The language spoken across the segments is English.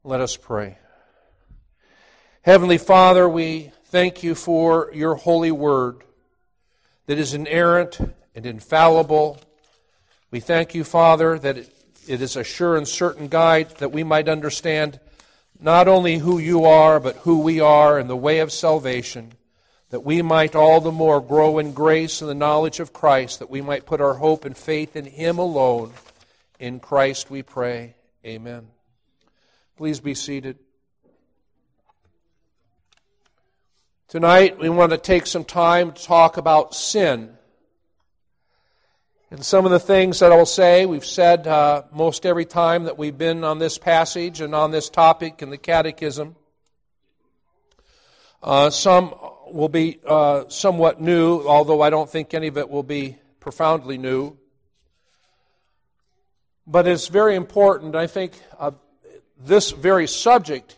Let us pray. Heavenly Father, we thank you for your holy word that is inerrant and infallible. We thank you, Father, that it is a sure and certain guide that we might understand not only who you are, but who we are in the way of salvation, that we might all the more grow in grace and the knowledge of Christ, that we might put our hope and faith in Him alone. In Christ we pray. Amen. Please be seated. Tonight we want to take some time to talk about sin. And some of the things that I'll say, we've said most every time that we've been on this passage and on this topic in the Catechism. Some will be somewhat new, although I don't think any of it will be profoundly new. But it's very important. I think this very subject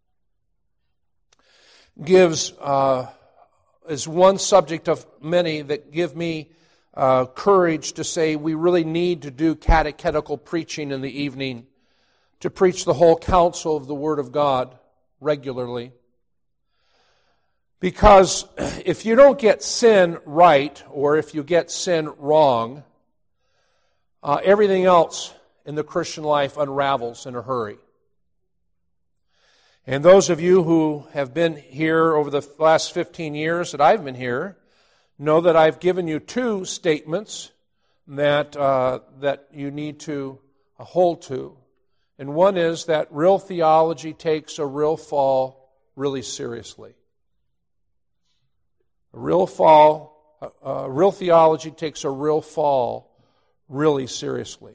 is one subject of many that give me courage to say we really need to do catechetical preaching in the evening, to preach the whole counsel of the Word of God regularly. Because if you don't get sin right, or if you get sin wrong, everything else in the Christian life unravels in a hurry. And those of you who have been here over the last 15 years that I've been here know that I've given you two statements that you need to hold to. And one is that real theology takes a real fall really seriously. Real theology takes a real fall really seriously.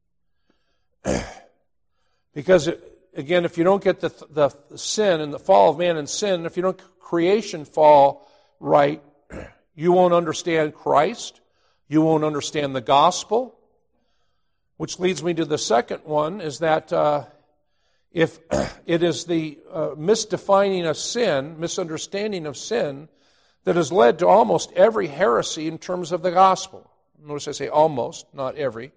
Because again, if you don't get the sin and the fall of man and sin, if you don't creation fall right, you won't understand Christ. You won't understand the gospel. Which leads me to the second one, is that if it is the misdefining of sin, misunderstanding of sin, that has led to almost every heresy in terms of the gospel. Notice I say almost, not every.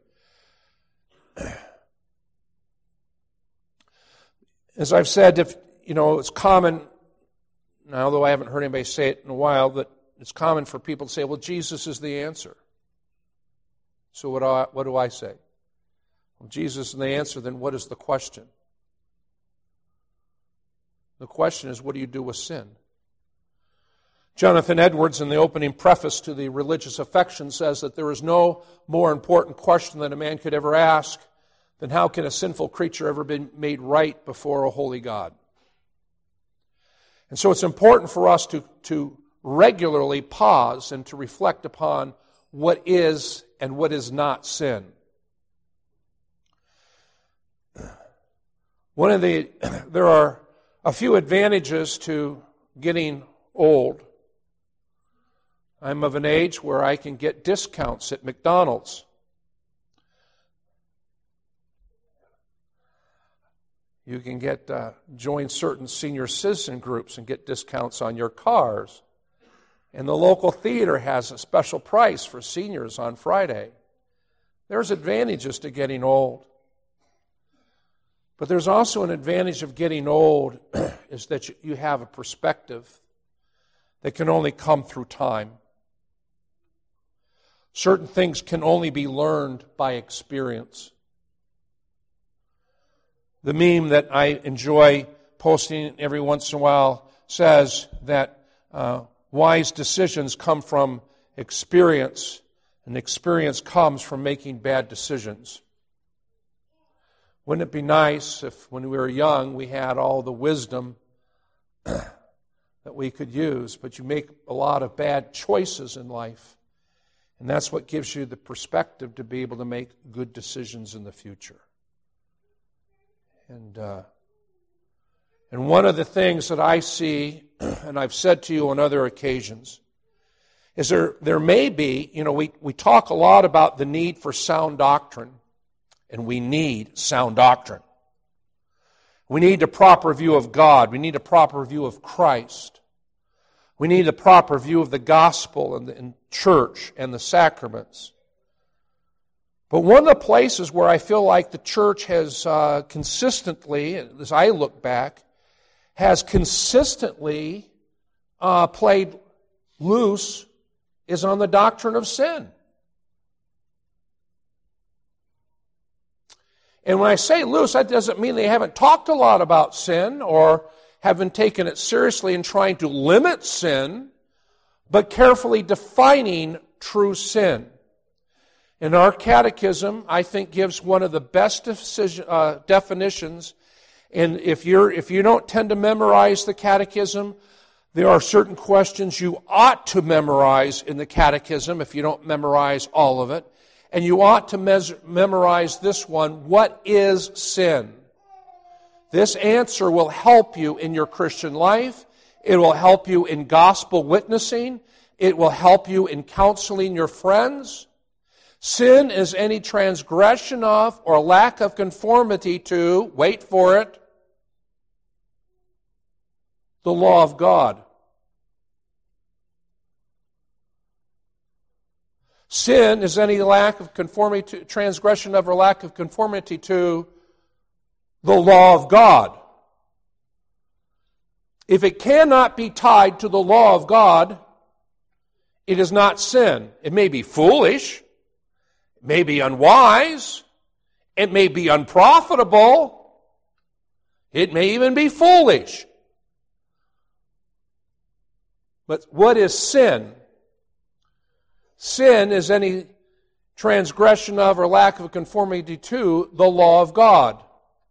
As I've said, it's common, although I haven't heard anybody say it in a while, that it's common for people to say, well, Jesus is the answer. So what do I say? Well, Jesus is the answer, then what is the question? The question is, what do you do with sin? Jonathan Edwards, in the opening preface to the Religious Affection, says that there is no more important question that a man could ever ask than how can a sinful creature ever be made right before a holy God? And so it's important for us to regularly pause and to reflect upon what is and what is not sin. There are a few advantages to getting old. I'm of an age where I can get discounts at McDonald's. You can join certain senior citizen groups and get discounts on your cars. And the local theater has a special price for seniors on Friday. There's advantages to getting old. But there's also an advantage of getting old is that you have a perspective that can only come through time. Certain things can only be learned by experience. The meme that I enjoy posting every once in a while says that wise decisions come from experience, and experience comes from making bad decisions. Wouldn't it be nice if when we were young we had all the wisdom that we could use, but you make a lot of bad choices in life. And that's what gives you the perspective to be able to make good decisions in the future. And one of the things that I see, and I've said to you on other occasions, is there may be, we talk a lot about the need for sound doctrine, and we need sound doctrine. We need a proper view of God. We need a proper view of Christ. We need a proper view of the gospel and church and the sacraments. But one of the places where I feel like the church has consistently, as I look back, has consistently played loose is on the doctrine of sin. And when I say loose, that doesn't mean they haven't talked a lot about sin or haven't taken it seriously in trying to limit sin, but carefully defining true sin. And our catechism, I think, gives one of the best definitions. And if you don't tend to memorize the catechism, there are certain questions you ought to memorize in the catechism if you don't memorize all of it. And you ought to memorize this one: what is sin? This answer will help you in your Christian life. It will help you in gospel witnessing. It will help you in counseling your friends. Sin is any transgression of or lack of conformity to, wait for it, the law of God. Sin is any lack of conformity to, transgression of or lack of conformity to the law of God. If it cannot be tied to the law of God, it is not sin. It may be foolish, it may be unwise, it may be unprofitable, it may even be foolish. But what is sin? Sin is any transgression of or lack of conformity to the law of God.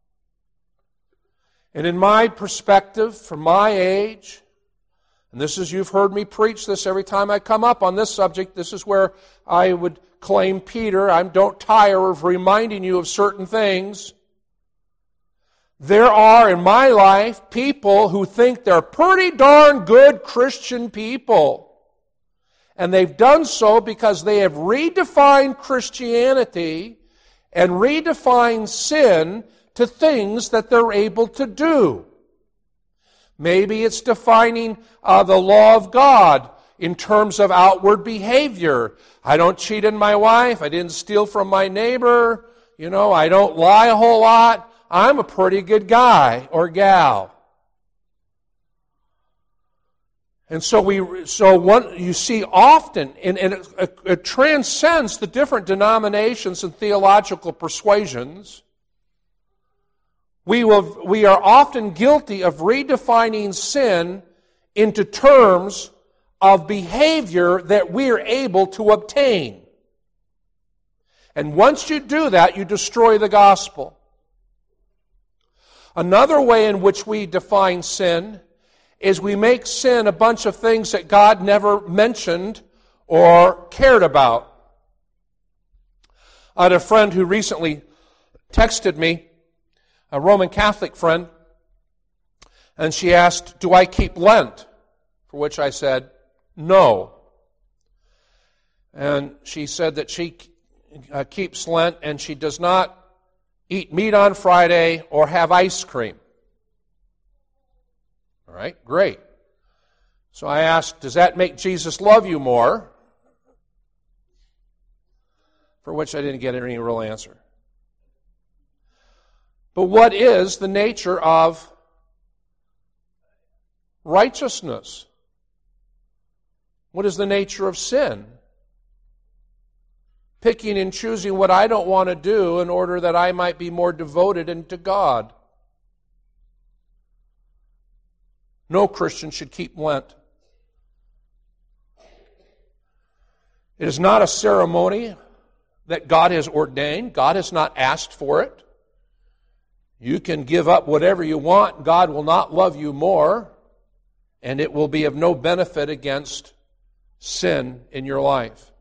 And in my perspective, from my age, and this is, you've heard me preach this every time I come up on this subject, this is where I would claim Peter, I don't tire of reminding you of certain things. There are, in my life, people who think they're pretty darn good Christian people. And they've done so because they have redefined Christianity and redefined sin to things that they're able to do. Maybe it's defining the law of God in terms of outward behavior. I don't cheat on my wife. I didn't steal from my neighbor. I don't lie a whole lot. I'm a pretty good guy or gal. And so you see often, and it transcends the different denominations and theological persuasions. We are often guilty of redefining sin into terms of behavior that we are able to obtain. And once you do that, you destroy the gospel. Another way in which we define sin is we make sin a bunch of things that God never mentioned or cared about. I had a friend who recently texted me, a Roman Catholic friend, and she asked, "Do I keep Lent?" For which I said, "No." And she said that she keeps Lent and she does not eat meat on Friday or have ice cream. All right, great. So I asked, does that make Jesus love you more? For which I didn't get any real answer. But what is the nature of righteousness? What is the nature of sin? Picking and choosing what I don't want to do in order that I might be more devoted unto God. No Christian should keep Lent. It is not a ceremony that God has ordained. God has not asked for it. You can give up whatever you want. God will not love you more, and it will be of no benefit against sin in your life.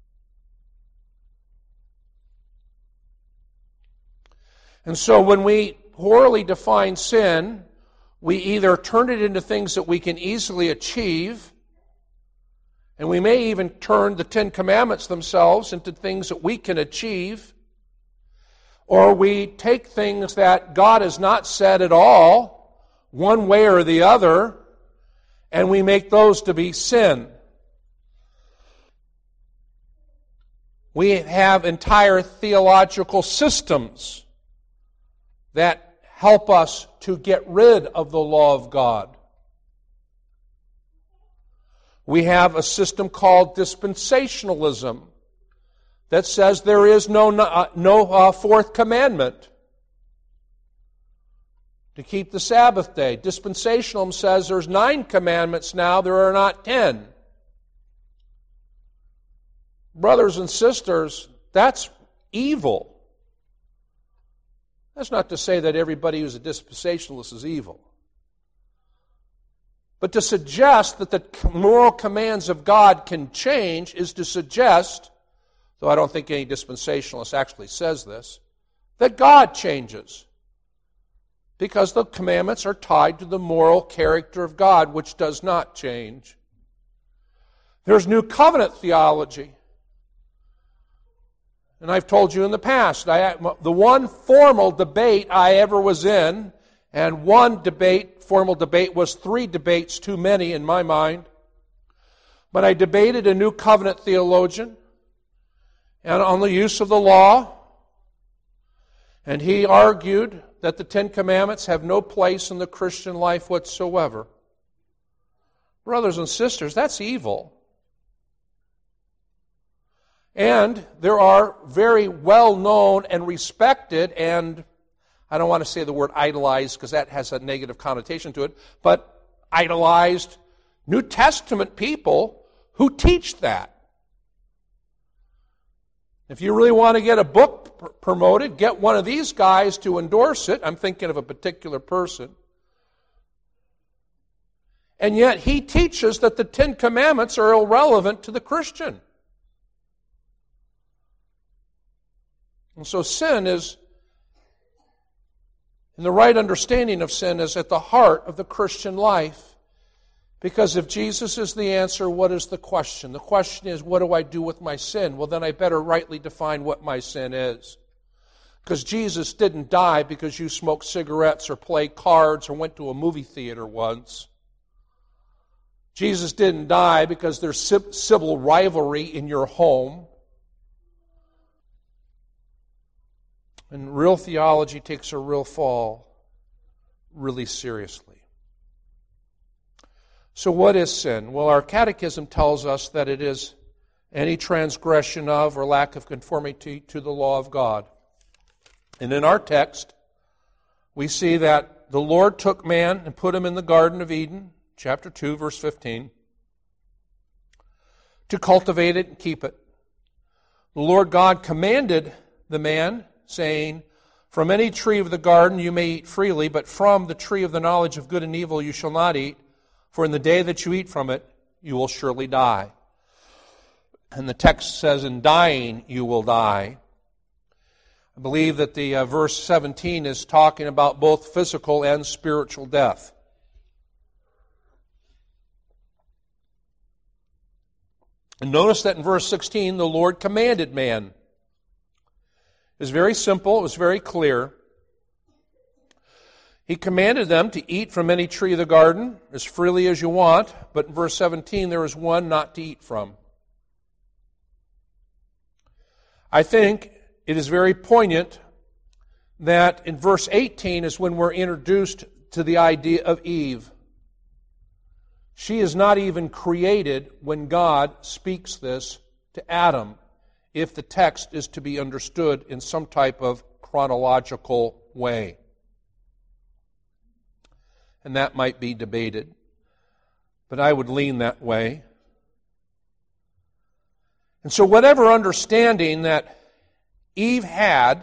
And so when we poorly define sin, we either turn it into things that we can easily achieve, and we may even turn the Ten Commandments themselves into things that we can achieve, or we take things that God has not said at all, one way or the other, and we make those to be sin. We have entire theological systems that help us to get rid of the law of God. We have a system called dispensationalism that says there is no fourth commandment to keep the Sabbath day. Dispensationalism says there's 9 commandments now, there are not 10. Brothers and sisters, that's evil. That's not to say that everybody who's a dispensationalist is evil. But to suggest that the moral commands of God can change is to suggest, though I don't think any dispensationalist actually says this, that God changes. Because the commandments are tied to the moral character of God, which does not change. There's New Covenant theology. And I've told you in the past, the one formal debate I ever was in, and one formal debate was 3 debates too many in my mind. But I debated a New Covenant theologian and on the use of the law. And he argued that the 10 Commandments have no place in the Christian life whatsoever. Brothers and sisters, that's evil. And there are very well-known and respected, and I don't want to say the word idolized because that has a negative connotation to it, but idolized New Testament people who teach that. If you really want to get a book promoted, get one of these guys to endorse it. I'm thinking of a particular person. And yet he teaches that the 10 Commandments are irrelevant to the Christian. And so sin is, and the right understanding of sin is at the heart of the Christian life. Because if Jesus is the answer, what is the question? The question is, what do I do with my sin? Well, then I better rightly define what my sin is. Because Jesus didn't die because you smoked cigarettes or played cards or went to a movie theater once. Jesus didn't die because there's civil rivalry in your home. And real theology takes a real fall really seriously. So what is sin? Well, our catechism tells us that it is any transgression of or lack of conformity to the law of God. And in our text, we see that the Lord took man and put him in the Garden of Eden, chapter 2, verse 15, to cultivate it and keep it. The Lord God commanded the man, saying, "From any tree of the garden you may eat freely, but from the tree of the knowledge of good and evil you shall not eat, for in the day that you eat from it, you will surely die." And the text says, "In dying you will die." I believe that the verse 17 is talking about both physical and spiritual death. And notice that in verse 16, the Lord commanded man. It was very simple, it was very clear. He commanded them to eat from any tree of the garden as freely as you want, but in verse 17 there is one not to eat from. I think it is very poignant that in verse 18 is when we're introduced to the idea of Eve. She is not even created when God speaks this to Adam, if the text is to be understood in some type of chronological way. And that might be debated, but I would lean that way. And so whatever understanding that Eve had,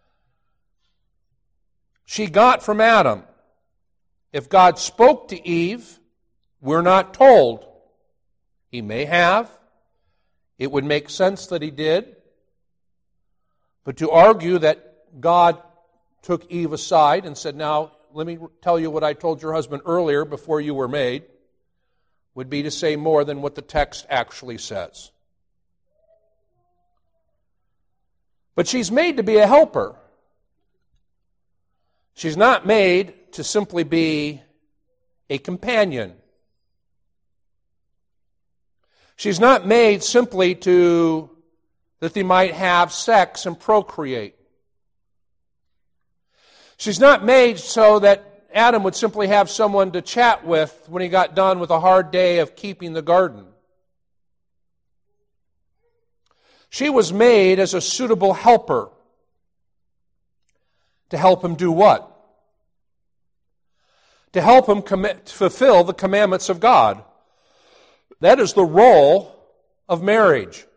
she got from Adam. If God spoke to Eve, we're not told. He may have. It would make sense that he did. But to argue that God took Eve aside and said, "Now, let me tell you what I told your husband earlier before you were made," would be to say more than what the text actually says. But she's made to be a helper. She's not made to simply be a companion. She's not made simply to that they might have sex and procreate. She's not made so that Adam would simply have someone to chat with when he got done with a hard day of keeping the garden. She was made as a suitable helper. To help him do what? To help him fulfill the commandments of God. That is the role of marriage.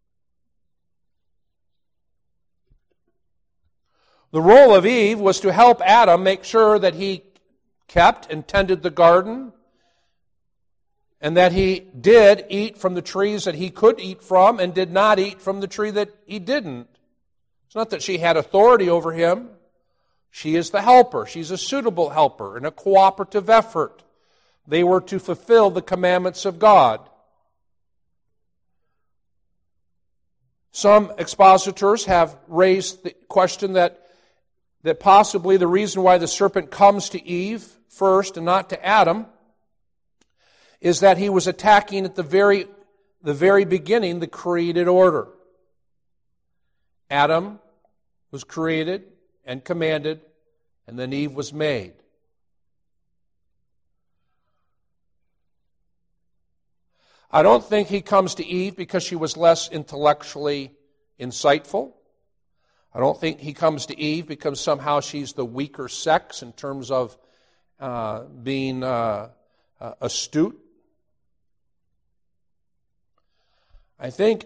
The role of Eve was to help Adam make sure that he kept and tended the garden, and that he did eat from the trees that he could eat from and did not eat from the tree that he didn't. It's not that she had authority over him. She is the helper. She's a suitable helper in a cooperative effort. They were to fulfill the commandments of God. Some expositors have raised the question that possibly the reason why the serpent comes to Eve first and not to Adam is that he was attacking at the very beginning the created order. Adam was created and commanded, and then Eve was made. I don't think he comes to Eve because she was less intellectually insightful. I don't think he comes to Eve because somehow she's the weaker sex in terms of being astute. I think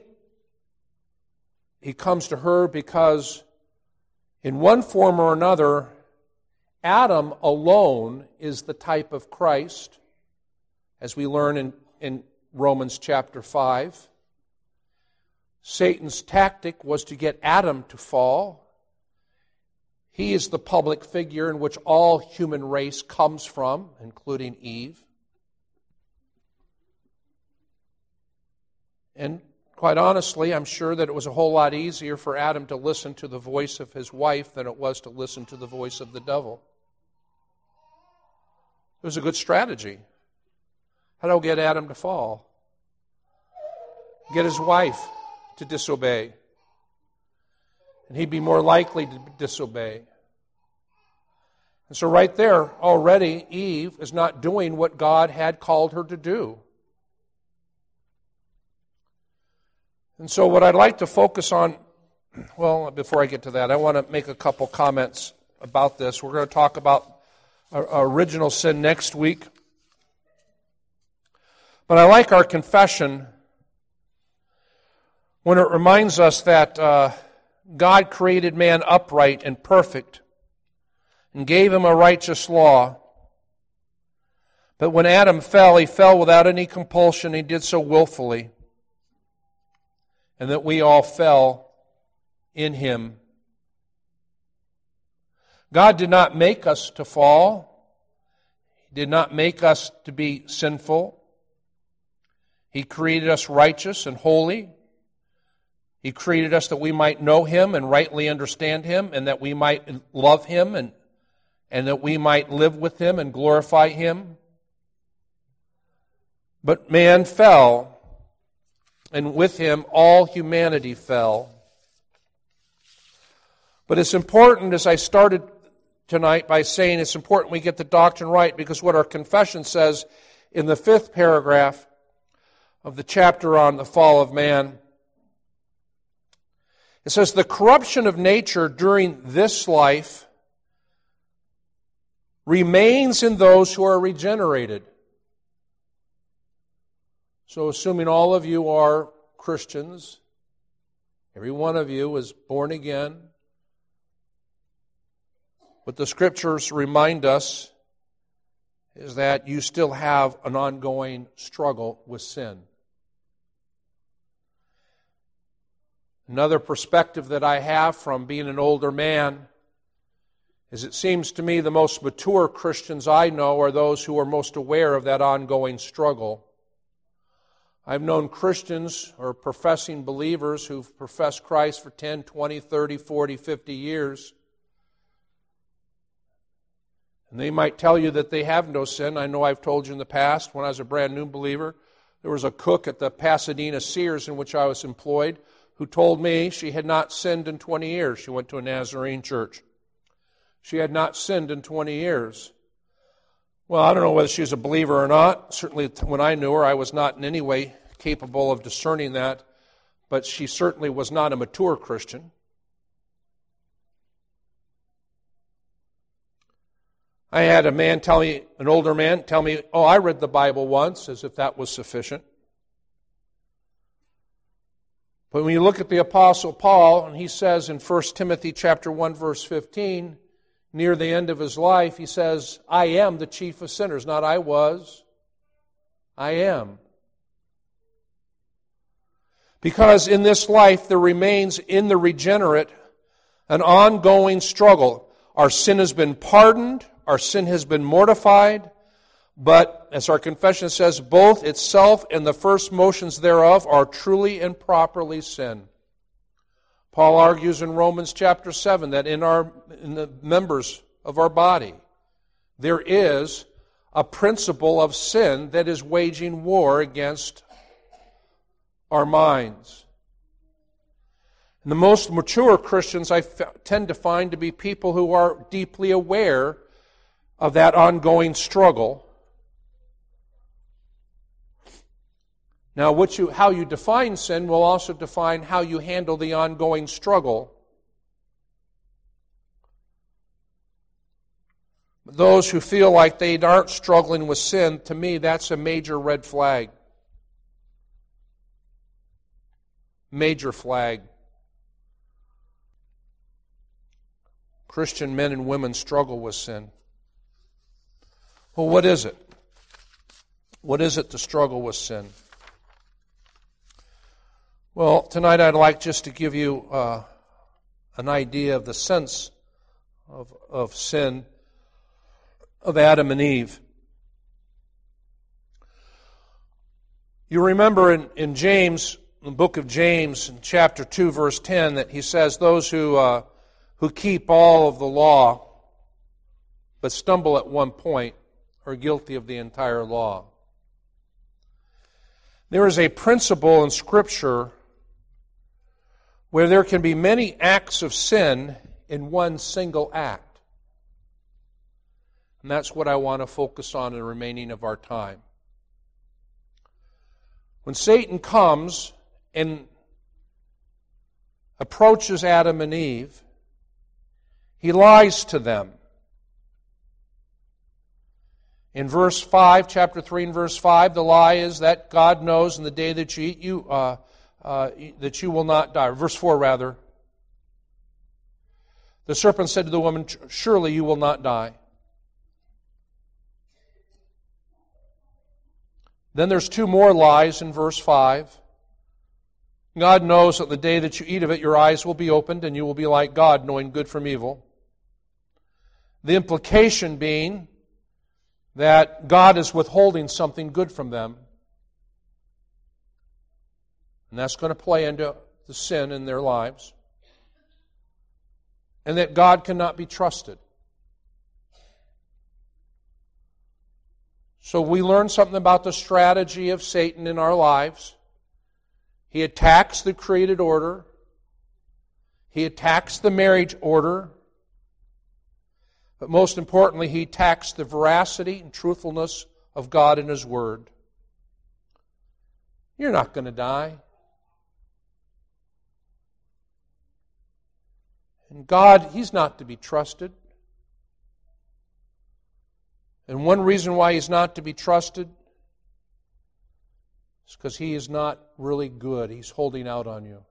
he comes to her because in one form or another, Adam alone is the type of Christ, as we learn in Romans chapter 5. Satan's tactic was to get Adam to fall. He is the public figure in which all human race comes from, including Eve. And quite honestly, I'm sure that it was a whole lot easier for Adam to listen to the voice of his wife than it was to listen to the voice of the devil. It was a good strategy. How do I get Adam to fall? Get his wife to disobey. And he'd be more likely to disobey. And so right there, already, Eve is not doing what God had called her to do. And so what I'd like to focus on, well, before I get to that, I want to make a couple comments about this. We're going to talk about original sin next week. But I like our confession when it reminds us that God created man upright and perfect and gave him a righteous law. But when Adam fell, he fell without any compulsion. He did so willfully. And that we all fell in him. God did not make us to fall. He did not make us to be sinful. He created us righteous and holy. He created us that we might know him and rightly understand him, and that we might love him and that we might live with him and glorify him. But man fell, and with him all humanity fell. But it's important, as I started tonight by saying, it's important we get the doctrine right, because what our confession says in the 5th paragraph of the chapter on the fall of man, it says, the corruption of nature during this life remains in those who are regenerated. So assuming all of you are Christians, every one of you is born again, what the Scriptures remind us is that you still have an ongoing struggle with sin. Another perspective that I have from being an older man is it seems to me the most mature Christians I know are those who are most aware of that ongoing struggle. I've known Christians or professing believers who've professed Christ for 10, 20, 30, 40, 50 years. And they might tell you that they have no sin. I know I've told you in the past, when I was a brand new believer, there was a cook at the Pasadena Sears in which I was employed who told me she had not sinned in 20 years. She went to a Nazarene church. She had not sinned in 20 years. Well, I don't know whether she's a believer or not. Certainly when I knew her, I was not in any way capable of discerning that, but she certainly was not a mature Christian. I had an older man tell me, oh, I read the Bible once, as if that was sufficient. But when you look at the Apostle Paul, and he says in 1 Timothy chapter 1, verse 15, near the end of his life, he says, I am the chief of sinners. Not I was, I am. Because in this life there remains in the regenerate an ongoing struggle. Our sin has been pardoned, our sin has been mortified, but, as our confession says, both itself and the first motions thereof are truly and properly sin. Paul argues in Romans chapter 7 that in the members of our body there is a principle of sin that is waging war against our minds. And the most mature Christians I tend to find to be people who are deeply aware of that ongoing struggle. Now, how you define sin will also define how you handle the ongoing struggle. Those who feel like they aren't struggling with sin, to me, that's a major red flag. Major flag. Christian men and women struggle with sin. Well, what is it? What is it to struggle with sin? Well, tonight I'd like just to give you an idea of the sense of sin of Adam and Eve. You remember in James, in the book of James, in chapter 2, verse 10, that he says, those who keep all of the law but stumble at one point are guilty of the entire law. There is a principle in Scripture where there can be many acts of sin in one single act. And that's what I want to focus on in the remaining of our time. When Satan comes and approaches Adam and Eve, he lies to them. In verse 5, chapter 3 and verse 5, the lie is that God knows in the day that you eat, that you will not die. Verse 4, rather. The serpent said to the woman, surely you will not die. Then there's two more lies in verse 5. God knows that the day that you eat of it, your eyes will be opened and you will be like God, knowing good from evil. The implication being that God is withholding something good from them. And that's going to play into the sin in their lives. And that God cannot be trusted. So we learn something about the strategy of Satan in our lives. He attacks the created order. He attacks the marriage order. But most importantly, he attacks the veracity and truthfulness of God and His Word. You're not going to die. And God, He's not to be trusted. And one reason why He's not to be trusted is because He is not really good. He's holding out on you.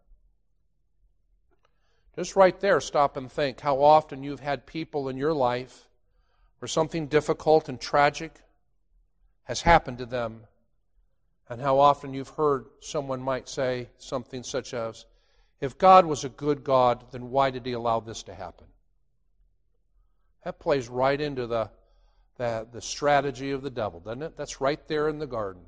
Just right there, stop and think how often you've had people in your life where something difficult and tragic has happened to them, and how often you've heard someone might say something such as, if God was a good God, then why did He allow this to happen? That plays right into the strategy of the devil, doesn't it? That's right there in the garden.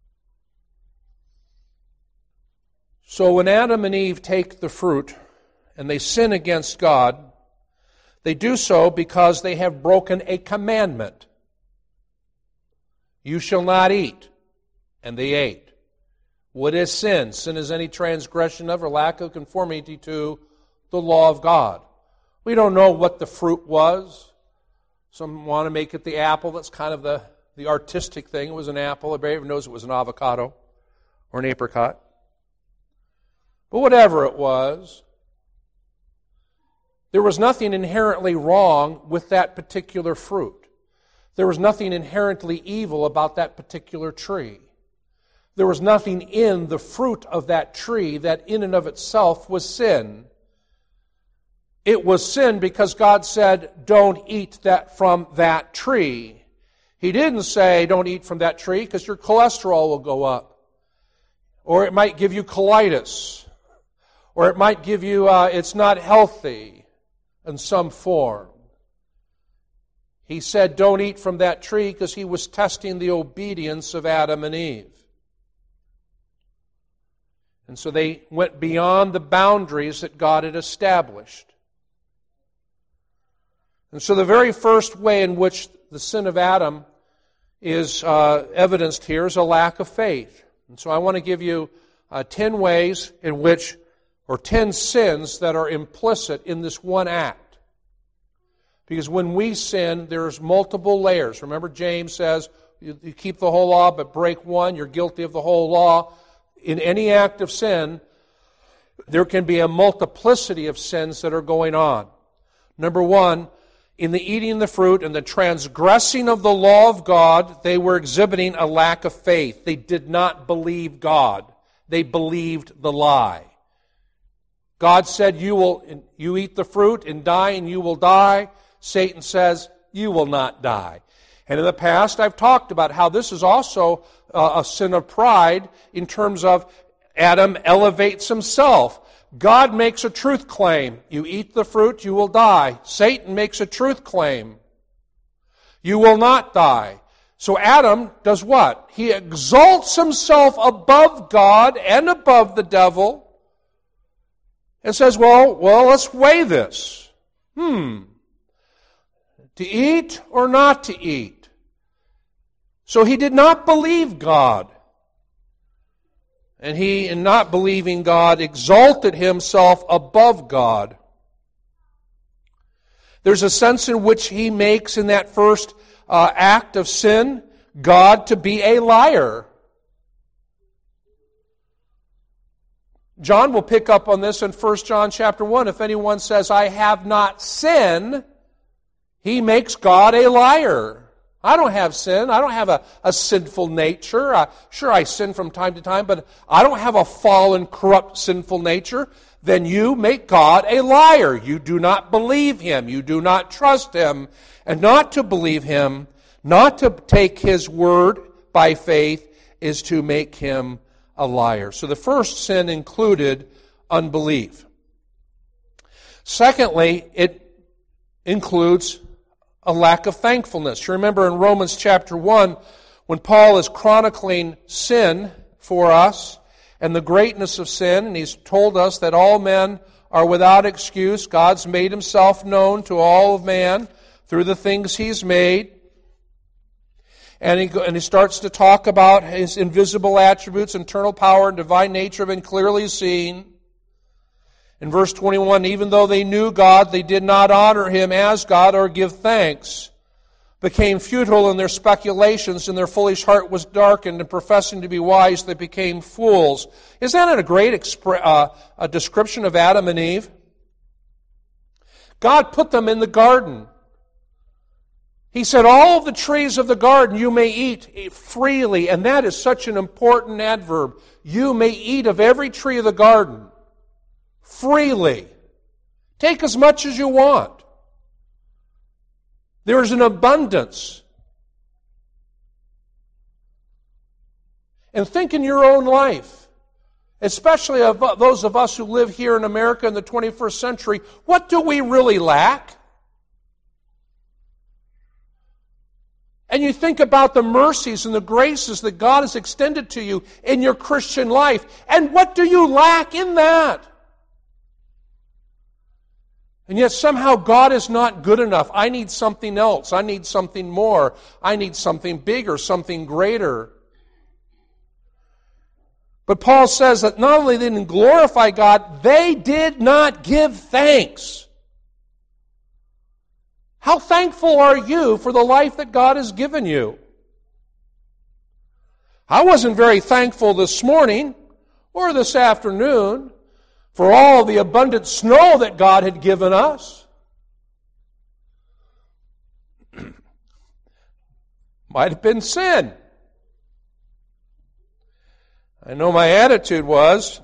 So when Adam and Eve take the fruit and they sin against God, they do so because they have broken a commandment. You shall not eat. And they ate. What is sin? Sin is any transgression of or lack of conformity to the law of God. We don't know what the fruit was. Some want to make it the apple. That's kind of the artistic thing. It was an apple. Everybody knows it was an avocado or an apricot. But whatever it was, there was nothing inherently wrong with that particular fruit. There was nothing inherently evil about that particular tree. There was nothing in the fruit of that tree that in and of itself was sin. It was sin because God said, don't eat that from that tree. He didn't say, don't eat from that tree because your cholesterol will go up. Or it might give you colitis. Or it might give you, it's not healthy in some form. He said, don't eat from that tree because he was testing the obedience of Adam and Eve. And so they went beyond the boundaries that God had established. And so the very first way in which the sin of Adam is evidenced here is a lack of faith. And so I want to give you 10 ways in which, or 10 sins that are implicit in this one act. Because when we sin, there's multiple layers. Remember, James says, you keep the whole law, but break one, you're guilty of the whole law. In any act of sin, there can be a multiplicity of sins that are going on. Number one, in the eating the fruit and the transgressing of the law of God, they were exhibiting a lack of faith. They did not believe God. They believed the lie. God said, you eat the fruit and die and you will die. Satan says, you will not die. And in the past, I've talked about how this is also a sin of pride in terms of Adam elevates himself. God makes a truth claim. You eat the fruit, you will die. Satan makes a truth claim. You will not die. So Adam does what? He exalts himself above God and above the devil and says, well, let's weigh this. To eat or not to eat? So he did not believe God. And he, in not believing God, exalted himself above God. There's a sense in which he makes in that first act of sin, God to be a liar. John will pick up on this in 1 John chapter 1. If anyone says, I have not sinned, he makes God a liar. I don't have sin. I don't have a sinful nature. Sure, I sin from time to time, but I don't have a fallen, corrupt, sinful nature. Then you make God a liar. You do not believe him. You do not trust him. And not to believe him, not to take his word by faith, is to make him a liar. So the first sin included unbelief. Secondly, it includes a lack of thankfulness. You remember in Romans chapter 1, when Paul is chronicling sin for us and the greatness of sin, and he's told us that all men are without excuse. God's made himself known to all of man through the things he's made. And he starts to talk about his invisible attributes, internal power, and divine nature have been clearly seen. In verse 21, even though they knew God, they did not honor him as God or give thanks, became futile in their speculations, and their foolish heart was darkened, and professing to be wise, they became fools. Isn't that a great a description of Adam and Eve? God put them in the garden. He said, all of the trees of the garden you may eat freely, and that is such an important adverb. You may eat of every tree of the garden. Freely. Take as much as you want. There is an abundance. And think in your own life, especially of those of us who live here in America in the 21st century, what do we really lack? And you think about the mercies and the graces that God has extended to you in your Christian life, and what do you lack in that? And yet somehow God is not good enough. I need something else. I need something more. I need something bigger, something greater. But Paul says that not only they didn't glorify God, they did not give thanks. How thankful are you for the life that God has given you? I wasn't very thankful this morning or this afternoon for all the abundant snow that God had given us. Might have been sin. I know my attitude was,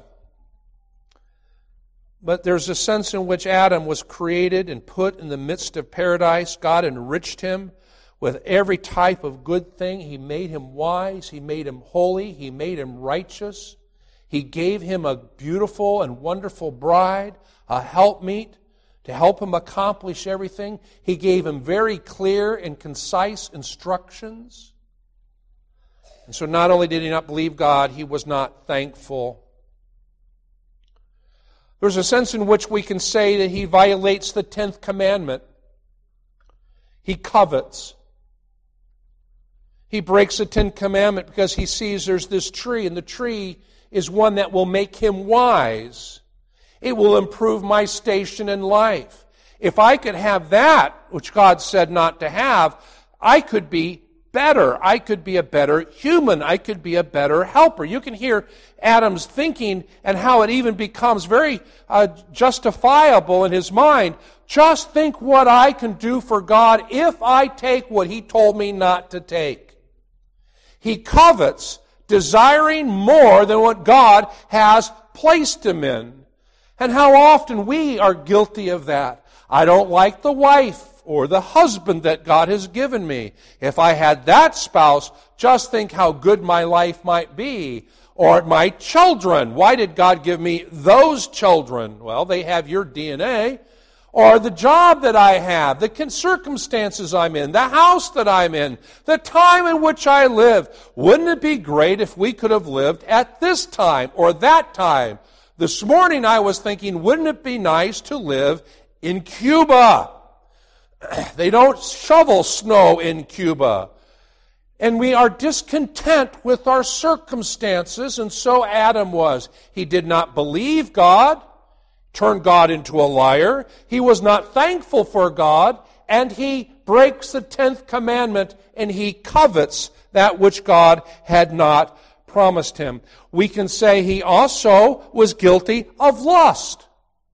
but there's a sense in which Adam was created and put in the midst of paradise. God enriched him with every type of good thing. He made him wise. He made him holy. He made him righteous. He gave him a beautiful and wonderful bride, a helpmeet, to help him accomplish everything. He gave him very clear and concise instructions. And so not only did he not believe God, he was not thankful. There's a sense in which we can say that he violates the 10th commandment. He covets. He breaks the 10th commandment because he sees there's this tree, and the tree is one that will make him wise. It will improve my station in life. If I could have that, which God said not to have, I could be better. I could be a better human. I could be a better helper. You can hear Adam's thinking and how it even becomes very justifiable in his mind. Just think what I can do for God if I take what He told me not to take. He covets, desiring more than what God has placed him in. And how often we are guilty of that. I don't like the wife or the husband that God has given me. If I had that spouse, just think how good my life might be. Or my children. Why did God give me those children? Well, they have your DNA. Or the job that I have, the circumstances I'm in, the house that I'm in, the time in which I live. Wouldn't it be great if we could have lived at this time or that time? This morning I was thinking, wouldn't it be nice to live in Cuba? They don't shovel snow in Cuba. And we are discontent with our circumstances, and so Adam was. He did not believe God, turned God into a liar. He was not thankful for God, and he breaks the 10th commandment, and he covets that which God had not promised him. We can say he also was guilty of lust.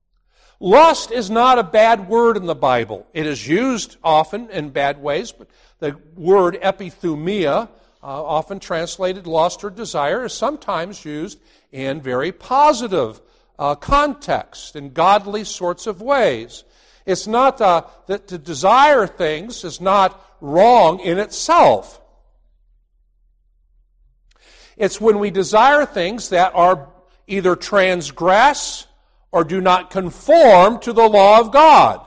Lust is not a bad word in the Bible. It is used often in bad ways, but the word epithumia, often translated lust or desire, is sometimes used in very positive context, in godly sorts of ways. It's not that to desire things is not wrong in itself. It's when we desire things that are either transgress or do not conform to the law of God.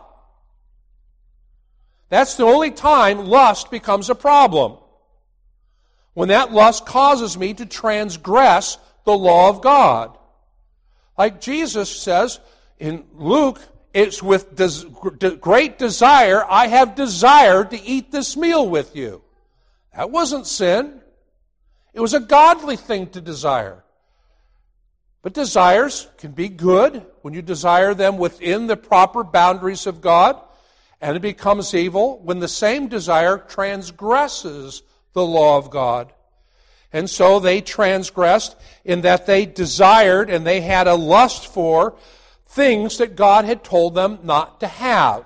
That's the only time lust becomes a problem. When that lust causes me to transgress the law of God. Like Jesus says in Luke, it's with great desire I have desired to eat this meal with you. That wasn't sin. It was a godly thing to desire. But desires can be good when you desire them within the proper boundaries of God, and it becomes evil when the same desire transgresses the law of God. And so they transgressed in that they desired and they had a lust for things that God had told them not to have.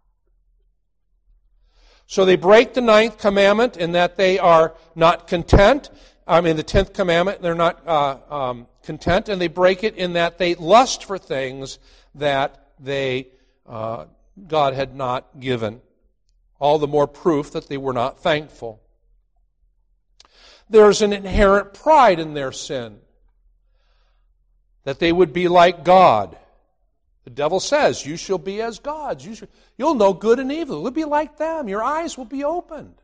So they break the 9th commandment in that they are not content. The 10th commandment, they're not content, and they break it in that they lust for things that God had not given. All the more proof that they were not thankful. There's an inherent pride in their sin, that they would be like God. The devil says, you shall be as gods. You'll know good and evil. You'll be like them. Your eyes will be opened.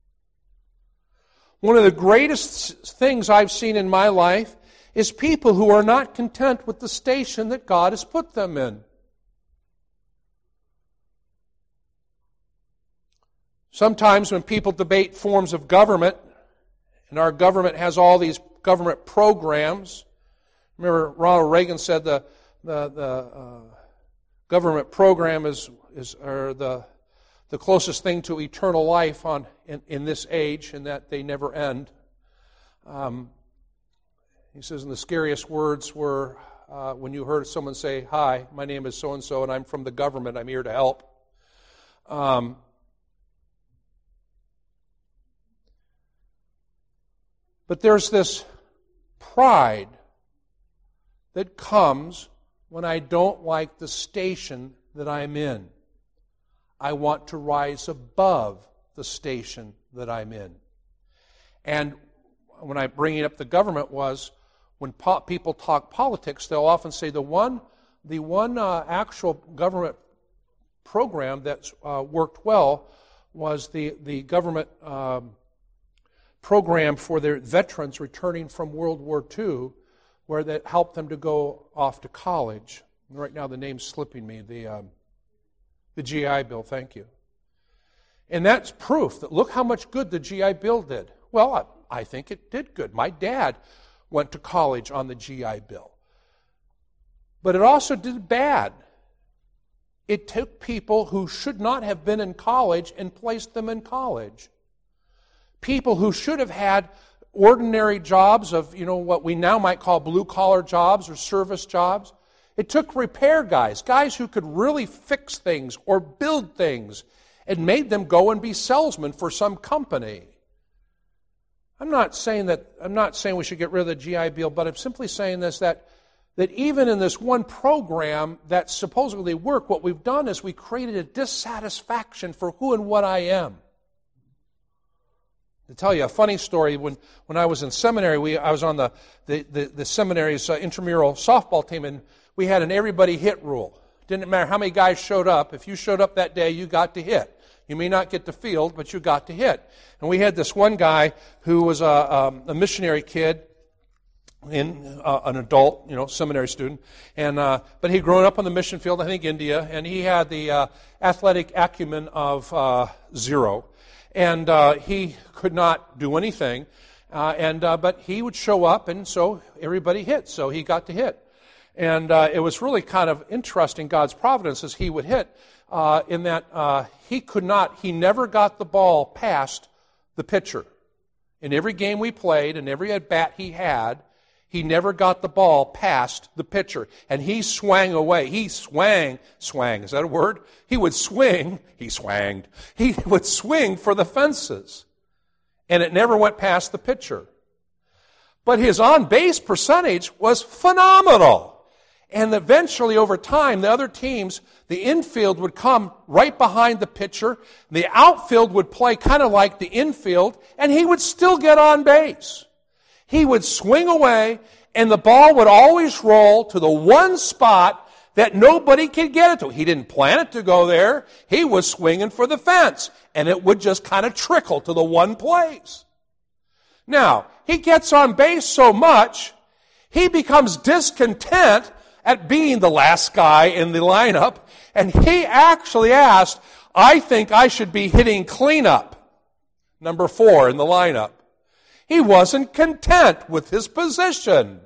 One of the greatest things I've seen in my life is people who are not content with the station that God has put them in. Sometimes when people debate forms of government, and our government has all these government programs, Remember, Ronald Reagan said the government program is the closest thing to eternal life in this age, and that they never end. He says, and the scariest words were when you heard someone say, "Hi, my name is so-and-so, and I'm from the government. I'm here to help." But there's this pride that comes when I don't like the station that I'm in. I want to rise above the station that I'm in. And when I bring up the government was, when people talk politics, they'll often say the one actual government program that's worked well was the government program for their veterans returning from World War II, where that helped them to go off to college. Right now the name's slipping me, the GI Bill, thank you. And that's proof that look how much good the GI Bill did. Well, I think it did good. My dad went to college on the GI Bill. But it also did bad. It took people who should not have been in college and placed them in college. People who should have had ordinary jobs of, what we now might call blue-collar jobs or service jobs. It took repair guys who could really fix things or build things, and made them go and be salesmen for some company. I'm not saying we should get rid of the GI Bill, but I'm simply saying this, that even in this one program that supposedly worked, what we've done is we created a dissatisfaction for who and what I am. To tell you a funny story, when I was in seminary, I was on the seminary's intramural softball team, and we had an everybody hit rule. Didn't matter how many guys showed up. If you showed up that day, you got to hit. You may not get to field, but you got to hit. And we had this one guy who was a missionary kid, an adult, seminary student, but he'd grown up on the mission field, I think India, and he had the athletic acumen of 0. And he could not do anything, but he would show up, and so everybody hit, so he got to hit. And it was really kind of interesting, God's providence, as he would hit, in that he never got the ball past the pitcher. In every game we played, and every at-bat he never got the ball past the pitcher. And he swang away. He swang, is that a word? He would swing, he swanged. He would swing for the fences. And it never went past the pitcher. But his on-base percentage was phenomenal. And eventually, over time, the other teams, the infield would come right behind the pitcher. The outfield would play kind of like the infield, and he would still get on base. He would swing away, and the ball would always roll to the one spot that nobody could get it to. He didn't plan it to go there. He was swinging for the fence, and it would just kind of trickle to the one place. Now, he gets on base so much, he becomes discontent at being the last guy in the lineup, and he actually asked, I think I should be hitting cleanup, number 4 in the lineup. He wasn't content with his position.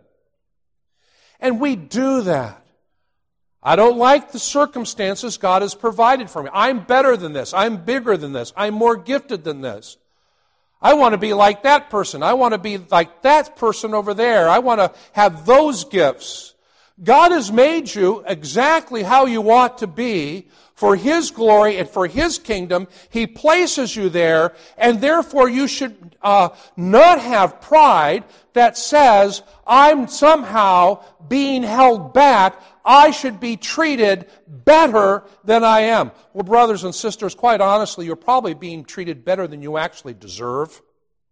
And we do that. I don't like the circumstances God has provided for me. I'm better than this. I'm bigger than this. I'm more gifted than this. I want to be like that person. I want to be like that person over there. I want to have those gifts. God has made you exactly how you ought to be for His glory and for His kingdom. He places you there, and therefore you should not have pride that says, I'm somehow being held back. I should be treated better than I am. Well, brothers and sisters, quite honestly, you're probably being treated better than you actually deserve.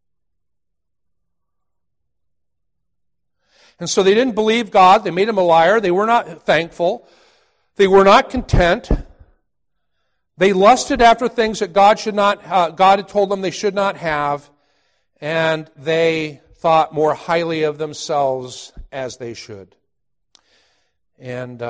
And so they didn't believe God. They made Him a liar. They were not thankful. They were not content. They lusted after things that God had told them they should not have, and they thought more highly of themselves as they should. And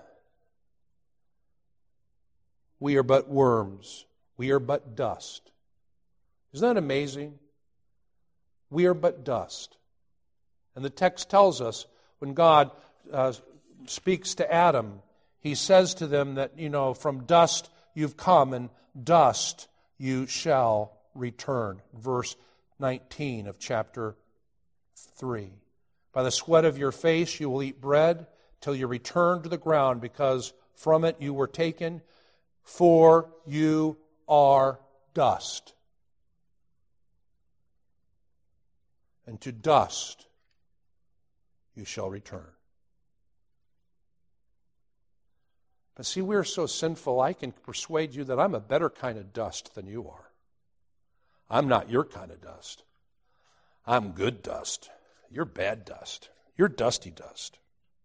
we are but worms. We are but dust. Isn't that amazing? We are but dust. And the text tells us when God speaks to Adam, He says to them that, from dust you've come, and dust you shall return. Verse 19 of chapter 3. By the sweat of your face you will eat bread till you return to the ground, because from it you were taken, for you are dust. And to dust you shall return. But see, we're so sinful, I can persuade you that I'm a better kind of dust than you are. I'm not your kind of dust. I'm good dust. You're bad dust. You're dusty dust.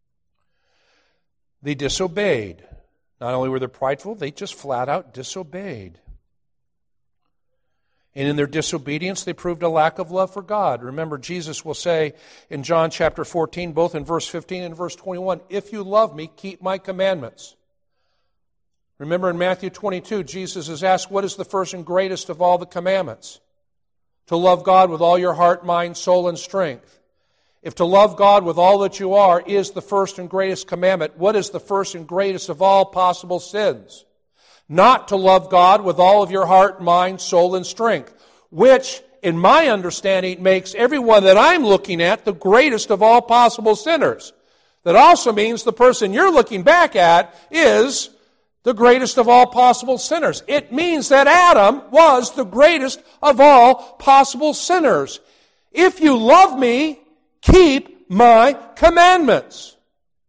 They disobeyed. Not only were they prideful, they just flat out disobeyed. And in their disobedience, they proved a lack of love for God. Remember, Jesus will say in John chapter 14, both in verse 15 and verse 21, if you love me, keep my commandments. Remember in Matthew 22, Jesus is asked, what is the first and greatest of all the commandments? To love God with all your heart, mind, soul, and strength. If to love God with all that you are is the first and greatest commandment, what is the first and greatest of all possible sins? Not to love God with all of your heart, mind, soul, and strength, which, in my understanding, makes everyone that I'm looking at the greatest of all possible sinners. That also means the person you're looking back at is the greatest of all possible sinners. It means that Adam was the greatest of all possible sinners. If you love me, keep my commandments.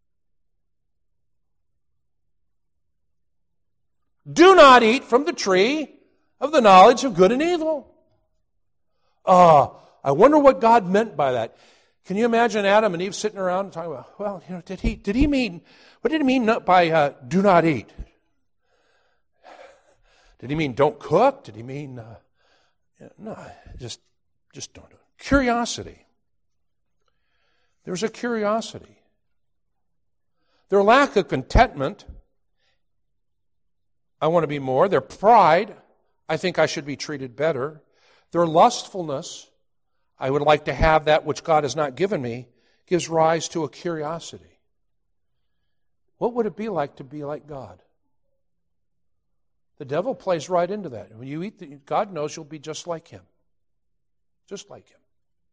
Do not eat from the tree of the knowledge of good and evil. I wonder what God meant by that. Can you imagine Adam and Eve sitting around and talking about, well, did he mean, what did he mean by do not eat? Did he mean don't cook? Did he mean, no, just don't do it. Curiosity. There's a curiosity. Their lack of contentment, I want to be more. Their pride, I think I should be treated better. Their lustfulness, I would like to have that which God has not given me, gives rise to a curiosity. What would it be like to be like God? The devil plays right into that. When you eat, God knows you'll be just like Him. Just like Him.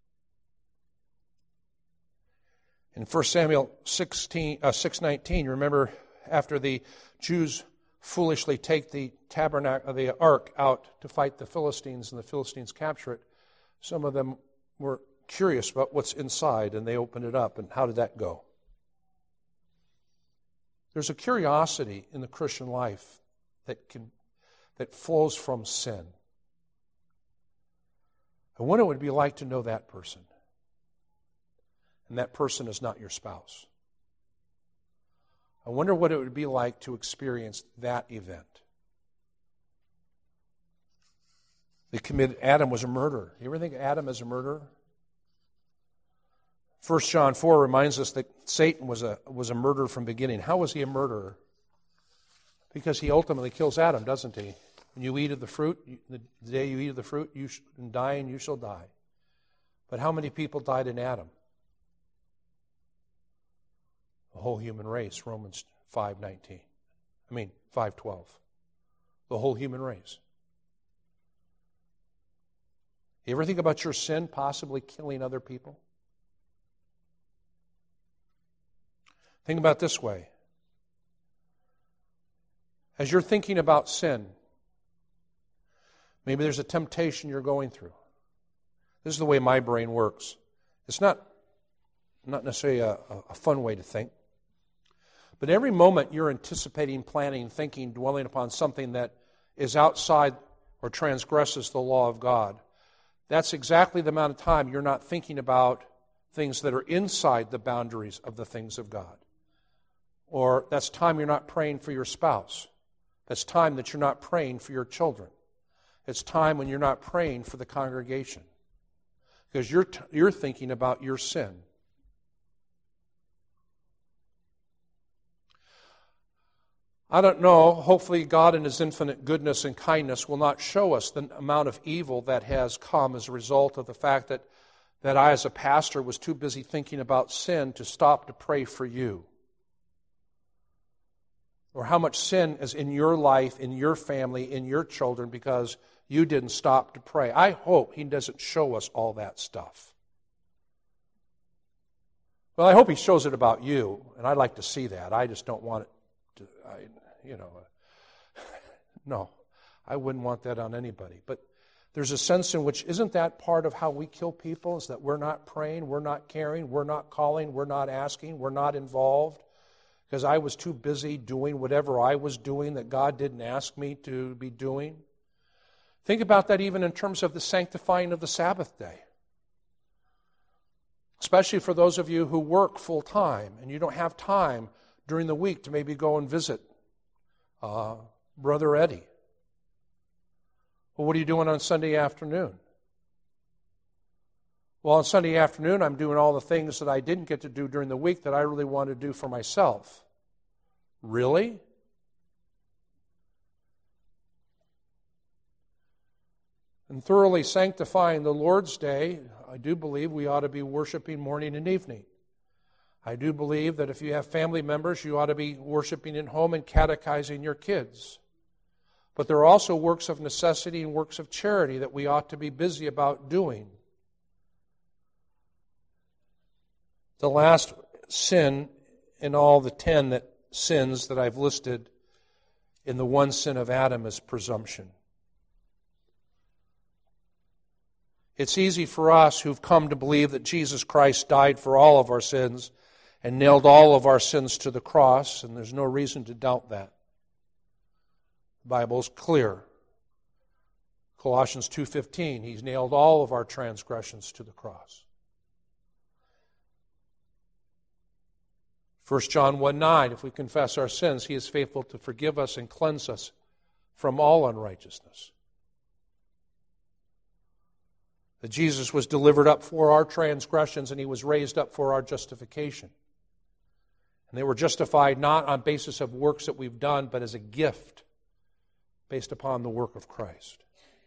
In 1 Samuel 6:19, remember after the Jews foolishly take the tabernacle, the ark out to fight the Philistines, and the Philistines capture it, some of them were curious about what's inside, and they opened it up. And how did that go? There's a curiosity in the Christian life that flows from sin. I wonder what it would be like to know that person. And that person is not your spouse. I wonder what it would be like to experience that event. Adam was a murderer. You ever think of Adam as a murderer? 1 John 4 reminds us that Satan was a murderer from the beginning. How was he a murderer? Because he ultimately kills Adam, doesn't he? When you eat of the fruit, the day you eat of the fruit, you shall die and you shall die. But how many people died in Adam? The whole human race, Romans 5:12. The whole human race. You ever think about your sin possibly killing other people? Think about it this way. As you're thinking about sin, maybe there's a temptation you're going through. This is the way my brain works. It's not necessarily a fun way to think. But every moment you're anticipating, planning, thinking, dwelling upon something that is outside or transgresses the law of God, that's exactly the amount of time you're not thinking about things that are inside the boundaries of the things of God. Or that's time you're not praying for your spouse. That's time that you're not praying for your children. It's time when you're not praying for the congregation. Because you're thinking about your sin. I don't know, hopefully God in His infinite goodness and kindness will not show us the amount of evil that has come as a result of the fact that that I, as a pastor, was too busy thinking about sin to stop to pray for you. Or how much sin is in your life, in your family, in your children, because you didn't stop to pray. I hope He doesn't show us all that stuff. Well, I hope He shows it about you, and I'd like to see that. I just don't want it to, no, I wouldn't want that on anybody. But there's a sense in which, isn't that part of how we kill people, is that we're not praying, we're not caring, we're not calling, we're not asking, we're not involved? Because I was too busy doing whatever I was doing that God didn't ask me to be doing. Think about that even in terms of the sanctifying of the Sabbath day. Especially for those of you who work full time and you don't have time during the week to maybe go and visit Brother Eddie. Well, what are you doing on Sunday afternoon? Well, on Sunday afternoon, I'm doing all the things that I didn't get to do during the week that I really want to do for myself. Really? And thoroughly sanctifying the Lord's Day, I do believe we ought to be worshiping morning and evening. I do believe that if you have family members, you ought to be worshiping at home and catechizing your kids. But there are also works of necessity and works of charity that we ought to be busy about doing. The last sin in all the 10 sins that I've listed in the one sin of Adam is presumption. It's easy for us who've come to believe that Jesus Christ died for all of our sins and nailed all of our sins to the cross, and there's no reason to doubt that. The Bible's clear. Colossians 2:15, He's nailed all of our transgressions to the cross. 1 John 1:9, if we confess our sins, He is faithful to forgive us and cleanse us from all unrighteousness. That Jesus was delivered up for our transgressions and He was raised up for our justification. And they were justified not on basis of works that we've done, but as a gift based upon the work of Christ.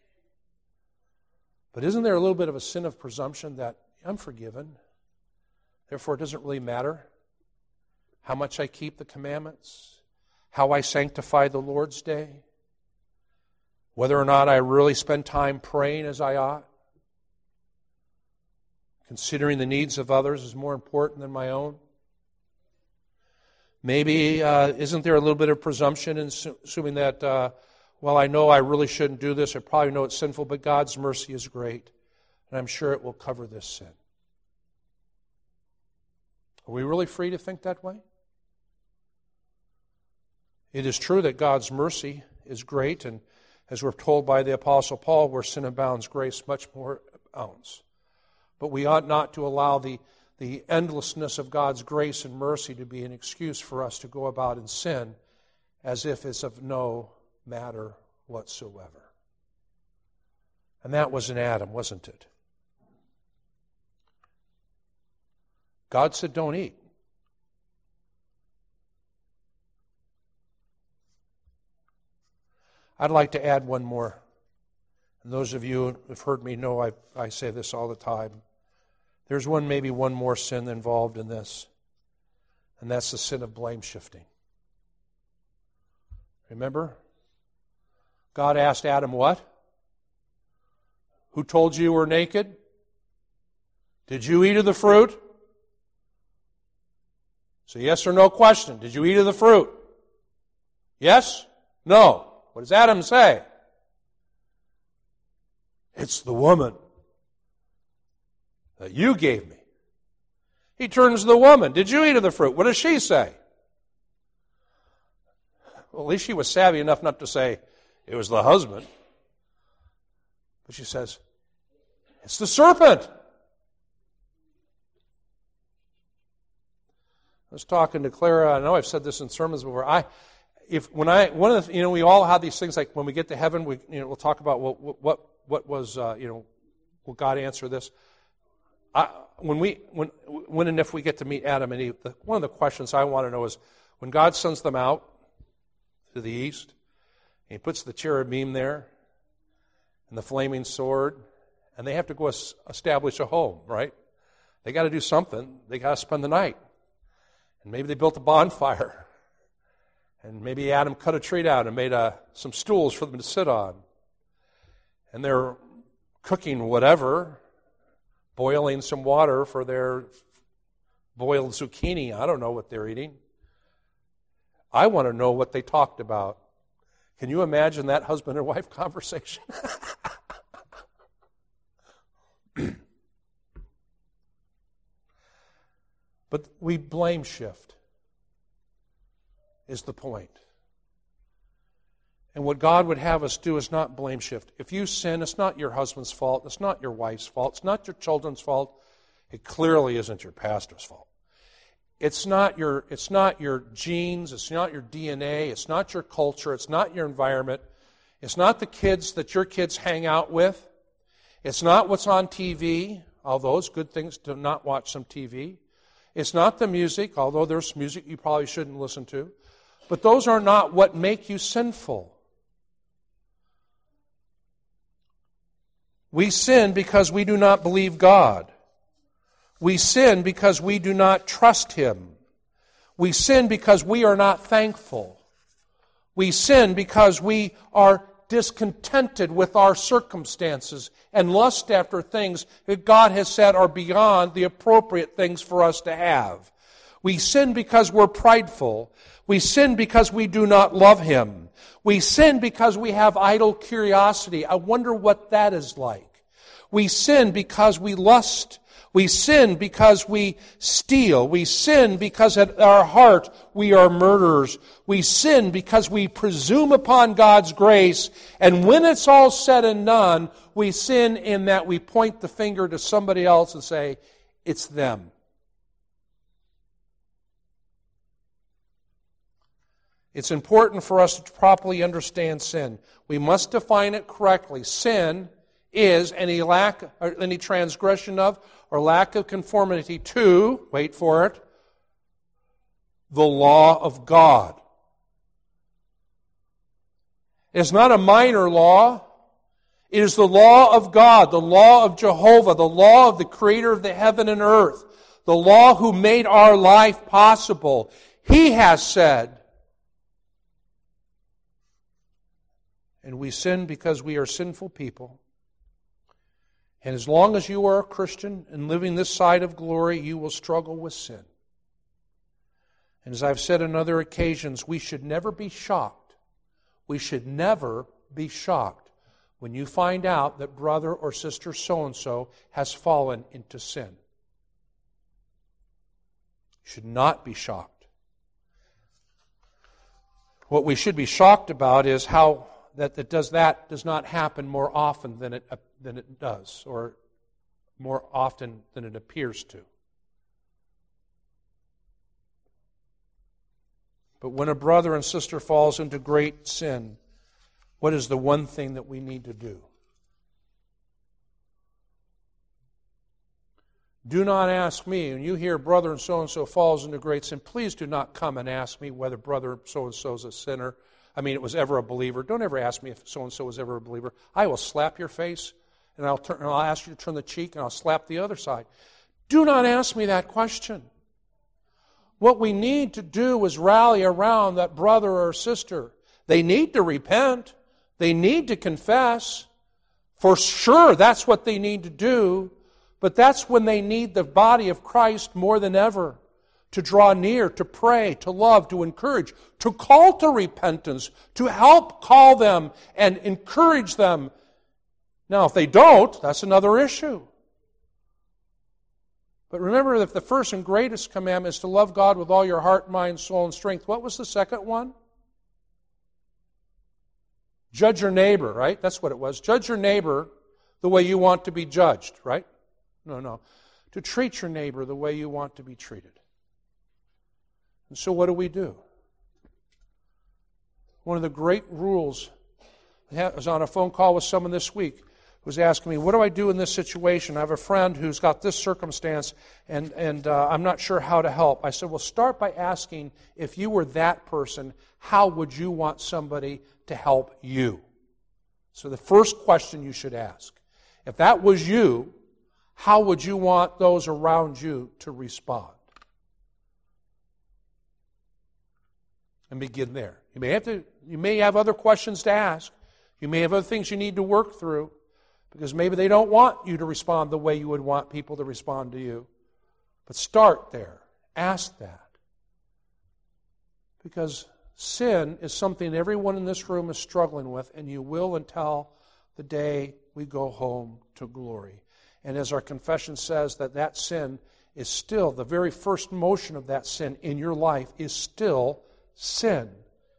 But isn't there a little bit of a sin of presumption that I'm forgiven, therefore it doesn't really matter how much I keep the commandments, how I sanctify the Lord's Day, whether or not I really spend time praying as I ought? Considering the needs of others is more important than my own? Maybe, isn't there a little bit of presumption in assuming that, well, I know I really shouldn't do this, I probably know it's sinful, but God's mercy is great, and I'm sure it will cover this sin. Are we really free to think that way? It is true that God's mercy is great, and as we're told by the Apostle Paul, where sin abounds, grace much more abounds. But we ought not to allow the endlessness of God's grace and mercy to be an excuse for us to go about in sin as if it's of no matter whatsoever. And that was in Adam, wasn't it? God said, don't eat. I'd like to add one more. And those of you who have heard me know I say this all the time. There's maybe one more sin involved in this, and that's the sin of blame shifting. Remember? God asked Adam what? Who told you were naked? Did you eat of the fruit? So yes or no question. Did you eat of the fruit? Yes? No. What does Adam say? It's the woman that you gave me. He turns to the woman. Did you eat of the fruit? What does she say? Well, at least she was savvy enough not to say it was the husband. But she says, it's the serpent. I was talking to Clara. I know I've said this in sermons before. We all have these things like when we get to heaven, we'll talk about what was will God answer this? When and if we get to meet Adam and Eve, one of the questions I want to know is when God sends them out to the east, and He puts the cherubim there, and the flaming sword, and they have to go establish a home, right? They got to do something. They got to spend the night. And maybe they built a bonfire. And maybe Adam cut a tree down and made some stools for them to sit on. And they're cooking whatever, boiling some water for their boiled zucchini. I don't know what they're eating. I want to know what they talked about. Can you imagine that husband and wife conversation? But we blame shift is the point. And what God would have us do is not blame shift. If you sin, it's not your husband's fault. It's not your wife's fault. It's not your children's fault. It clearly isn't your pastor's fault. It's not your genes. It's not your DNA. It's not your culture. It's not your environment. It's not the kids that your kids hang out with. It's not what's on TV, although it's good things to not watch some TV. It's not the music, although there's music you probably shouldn't listen to. But those are not what make you sinful. We sin because we do not believe God. We sin because we do not trust Him. We sin because we are not thankful. We sin because we are discontented with our circumstances and lust after things that God has said are beyond the appropriate things for us to have. We sin because we're prideful. We sin because we do not love Him. We sin because we have idle curiosity. I wonder what that is like. We sin because we lust. We sin because we steal. We sin because at our heart we are murderers. We sin because we presume upon God's grace. And when it's all said and done, we sin in that we point the finger to somebody else and say, it's them. It's important for us to properly understand sin. We must define it correctly. Sin is any lack or any transgression of or lack of conformity to, wait for it, the law of God. It's not a minor law. It is the law of God, the law of Jehovah, the law of the Creator of the heaven and earth, the law who made our life possible. He has said, and we sin because we are sinful people. And as long as you are a Christian and living this side of glory, you will struggle with sin. And as I've said on other occasions, we should never be shocked. We should never be shocked when you find out that brother or sister so-and-so has fallen into sin. You should not be shocked. What we should be shocked about is how that does not happen more often than it does, or more often than it appears to. But when a brother and sister falls into great sin, what is the one thing that we need to do? Do not ask me, when you hear brother and so-and-so falls into great sin, please do not come and ask me whether brother so-and-so is a sinner. I mean, it was ever a believer. Don't ever ask me if so-and-so was ever a believer. I will slap your face, and I'll ask you to turn the cheek, and I'll slap the other side. Do not ask me that question. What we need to do is rally around that brother or sister. They need to repent. They need to confess. For sure, that's what they need to do. But that's when they need the body of Christ more than ever. To draw near, to pray, to love, to encourage, to call to repentance, to help call them and encourage them. Now, if they don't, that's another issue. But remember that the first and greatest commandment is to love God with all your heart, mind, soul, and strength. What was the second one? Judge your neighbor, right? That's what it was. Judge your neighbor the way you want to be judged, right? No. To treat your neighbor the way you want to be treated. And so what do? One of the great rules, I was on a phone call with someone this week who was asking me, what do I do in this situation? I have a friend who's got this circumstance, and I'm not sure how to help. I said, well, start by asking, if you were that person, how would you want somebody to help you? So the first question you should ask If that was you, how would you want those around you to respond? And begin there. You may have other questions to ask. You may have other things you need to work through, because maybe they don't want you to respond the way you would want people to respond to you. But start there. Ask that. Because sin is something everyone in this room is struggling with, and you will until the day we go home to glory. And as our confession says, that sin is still, the very first motion of that sin in your life is still sin.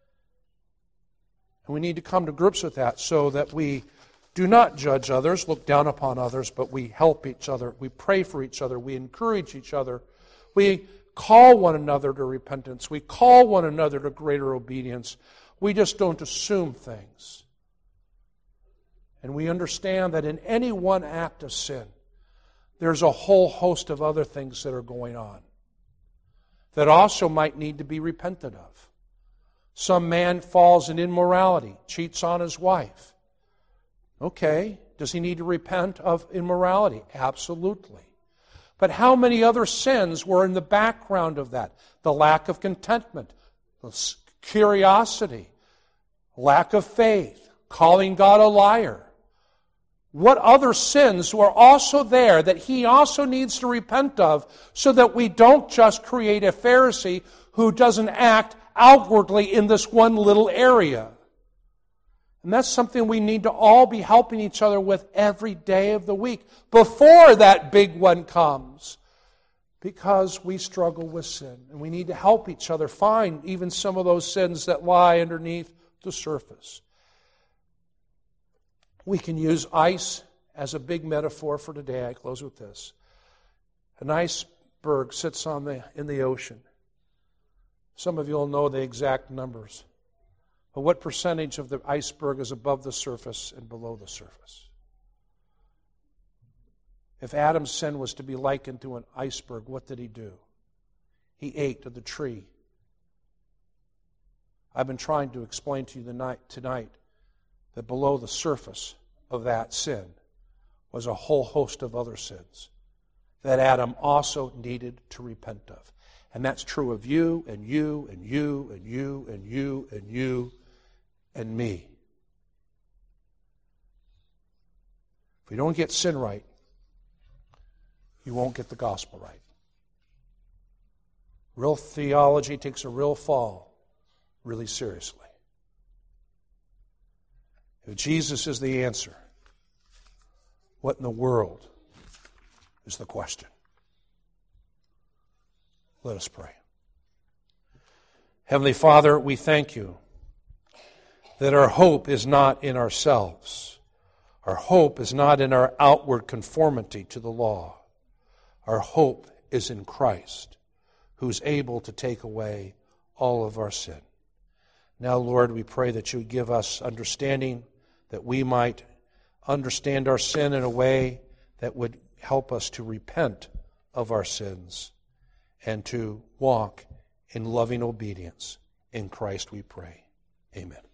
And we need to come to grips with that so that we do not judge others, look down upon others, but we help each other, we pray for each other, we encourage each other, we call one another to repentance, we call one another to greater obedience. We just don't assume things. And we understand that in any one act of sin, there's a whole host of other things that are going on that also might need to be repented of. Some man falls in immorality, cheats on his wife. Okay, does he need to repent of immorality? Absolutely. But how many other sins were in the background of that? The lack of contentment, the curiosity, lack of faith, calling God a liar. What other sins were also there that he also needs to repent of so that we don't just create a Pharisee who doesn't act outwardly in this one little area? And that's something we need to all be helping each other with every day of the week before that big one comes, because we struggle with sin. And we need to help each other find even some of those sins that lie underneath the surface. We can use ice as a big metaphor for today. I close with this. An iceberg sits in the ocean. Some of you will know the exact numbers. But what percentage of the iceberg is above the surface and below the surface? If Adam's sin was to be likened to an iceberg, what did he do? He ate of the tree. I've been trying to explain to you tonight that below the surface of that sin was a whole host of other sins that Adam also needed to repent of. And that's true of you and you and you and you and you and you and me. If we don't get sin right, you won't get the gospel right. Real theology takes a real fall really seriously. If Jesus is the answer, what in the world is the question? Let us pray. Heavenly Father, we thank you that our hope is not in ourselves. Our hope is not in our outward conformity to the law. Our hope is in Christ, who's able to take away all of our sin. Now, Lord, we pray that you would give us understanding, that we might understand our sin in a way that would help us to repent of our sins and to walk in loving obedience. In Christ we pray. Amen.